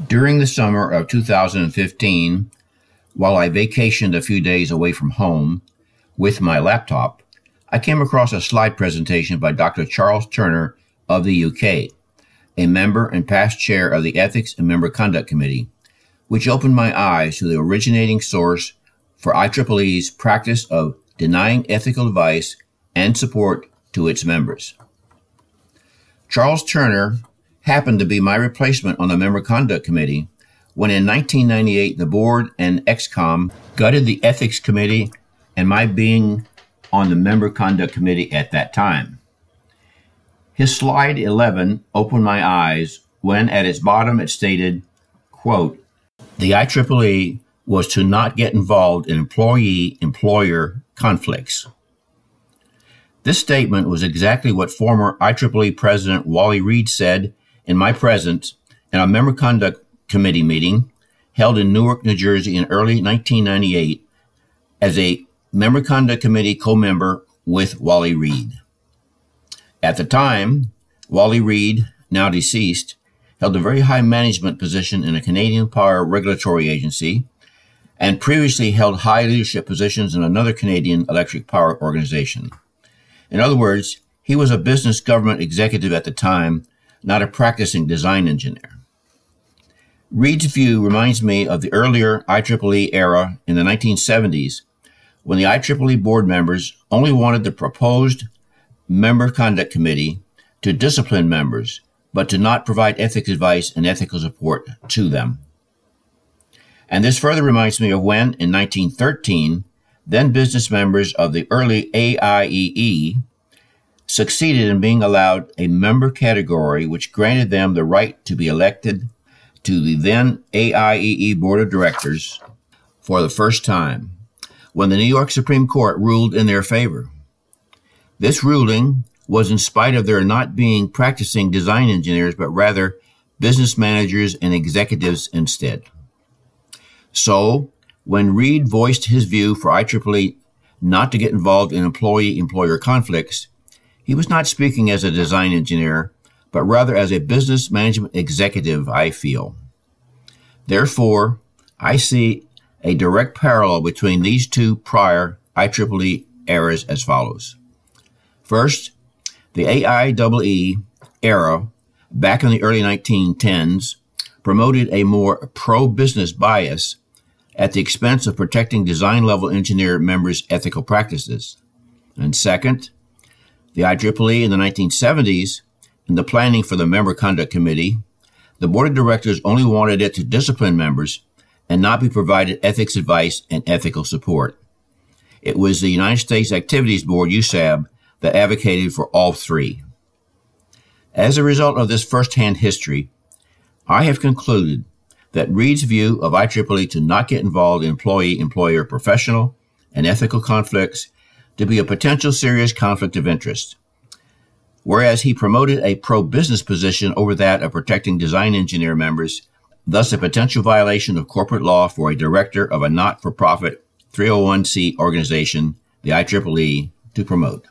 During the summer of 2015, while I vacationed a few days away from home with my laptop, I came across a slide presentation by Dr. Charles Turner of the UK, a member and past chair of the Ethics and Member Conduct Committee, which opened my eyes to the originating source for IEEE's practice of denying ethical advice and support to its members. Charles Turner happened to be my replacement on the Member Conduct Committee when in 1998 the board and ExCom gutted the Ethics Committee and my being on the Member Conduct Committee at that time. His slide 11 opened my eyes when at its bottom it stated, quote, "The IEEE was to not get involved in employee-employer conflicts." This statement was exactly what former IEEE President Wally Reed said in my presence in a Member Conduct Committee meeting held in Newark, New Jersey in early 1998 as a Member Conduct Committee co-member with Wally Reed. At the time, Wally Reed, now deceased, held a very high management position in a Canadian power regulatory agency and previously held high leadership positions in another Canadian electric power organization. In other words, he was a business government executive at the time, not a practicing design engineer. Reed's view reminds me of the earlier IEEE era in the 1970s, when the IEEE board members only wanted the proposed Member Conduct Committee to discipline members, but to not provide ethics advice and ethical support to them. And this further reminds me of when, in 1913, then business members of the early AIEE succeeded in being allowed a member category which granted them the right to be elected to the then AIEE Board of Directors for the first time, when the New York Supreme Court ruled in their favor. This ruling was in spite of their not being practicing design engineers, but rather business managers and executives instead. So, when Reed voiced his view for IEEE not to get involved in employee-employer conflicts, he was not speaking as a design engineer, but rather as a business management executive, I feel. Therefore, I see a direct parallel between these two prior IEEE eras as follows. First, the AIEE era, back in the early 1910s, promoted a more pro-business bias at the expense of protecting design-level engineer members' ethical practices. And second, the IEEE in the 1970s, in the planning for the Member Conduct Committee, the board of directors only wanted it to discipline members and not be provided ethics advice and ethical support. It was the United States Activities Board, USAB, that advocated for all three. As a result of this firsthand history, I have concluded that Reed's view of IEEE to not get involved in employee-employer professional and ethical conflicts to be a potential serious conflict of interest, whereas he promoted a pro-business position over that of protecting design engineer members, thus a potential violation of corporate law for a director of a not-for-profit 301c organization, the IEEE, to promote.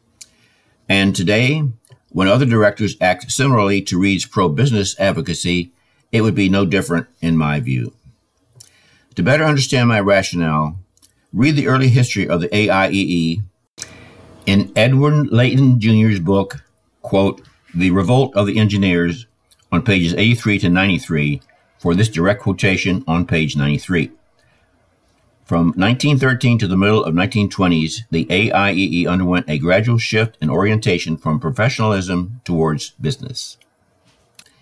And today, when other directors act similarly to Reed's pro-business advocacy, it would be no different in my view. To better understand my rationale, read the early history of the AIEE in Edward Layton Jr.'s book, quote, The Revolt of the Engineers, on pages 83 to 93, for this direct quotation on page 93. From 1913 to the middle of 1920s, the AIEE underwent a gradual shift in orientation from professionalism towards business.